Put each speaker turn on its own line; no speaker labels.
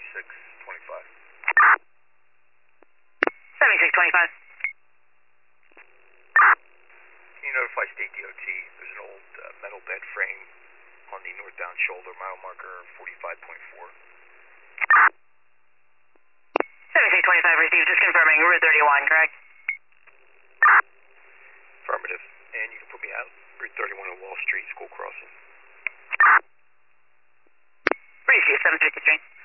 7625.
7625.
Can you notify State DOT? There's an old metal bed frame on the northbound shoulder, mile marker 45.4.
7625 received, just confirming, Route 31, correct?
Affirmative. And you can put me out, Route 31 on Wall Street, school crossing.
Received, 753.